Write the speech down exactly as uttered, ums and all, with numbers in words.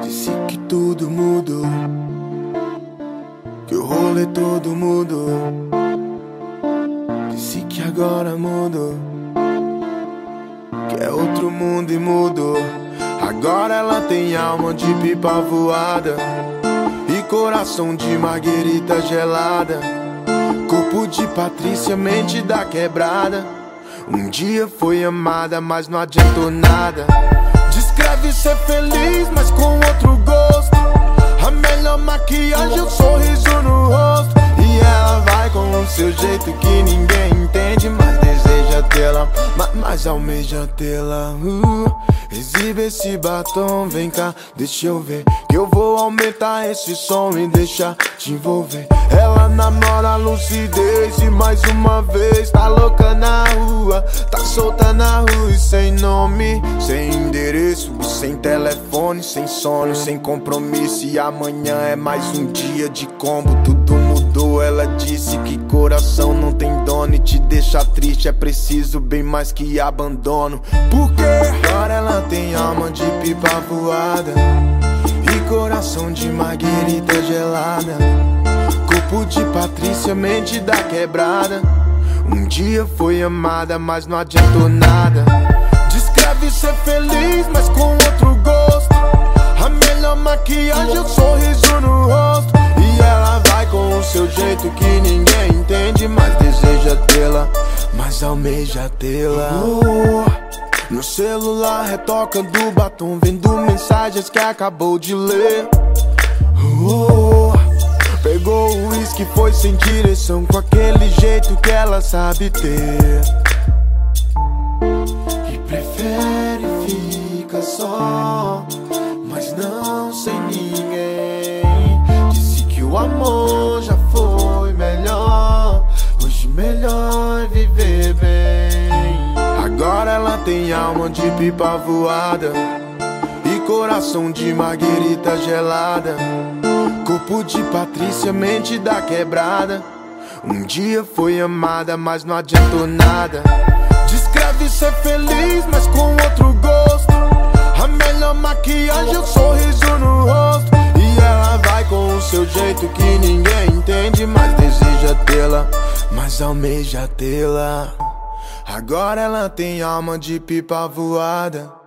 Disse que tudo mudou, que o rolê todo mudou. Disse que agora mudou, que é outro mundo e mudou. Agora ela tem alma de pipa voada e coração de marguerita gelada, corpo de Patrícia, mente da quebrada. Um dia foi amada, mas não adiantou nada. Descreve ser feliz, mas com outro gosto. A melhor maquiagem é o sorriso no rosto. E ela vai com o seu jeito que ninguém entende, mas deseja tê-la, mas, mas almeja tê-la. uh, Exibe esse batom, vem cá, deixa eu ver, que eu vou aumentar esse som e deixar te envolver. Ela namora a lucidez e mais uma vez tá louca na rua, tá solta na rua e sem nome, sem endereço, sem telefone, sem sono, sem compromisso. E amanhã é mais um dia de combo, tudo mudou. Ela disse que coração não tem dono e te deixa triste é preciso bem mais que abandono. Porque agora ela tem alma de pipa voada e coração de marguerita gelada, corpo de Patrícia, mente da quebrada. Um dia foi amada, mas não adiantou nada. Descreve ser feliz, mas com outro gosto. A melhor maquiagem é o sorriso no rosto. E ela vai com o seu jeito que ninguém entende, mas deseja tê-la, mas almeja tê-la. oh. No celular retocando batom, vendo mensagens que acabou de ler. oh. Pegou o uísque, foi sem direção, com aquele jeito que ela sabe ter. E prefere ficar só, mas não sem ninguém. Disse que o amor já foi melhor, hoje melhor é viver bem. Agora ela tem alma de pipa voada e coração de marguerita gelada, corpo de Patrícia, mente da quebrada. Um dia foi amada, mas não adiantou nada. Descreve ser feliz, mas com outro gosto. A melhor maquiagem é o sorriso no rosto. E ela vai com o seu jeito que ninguém entende, mas deseja tê-la, mas almeja tê-la. Agora ela tem alma de pipa voada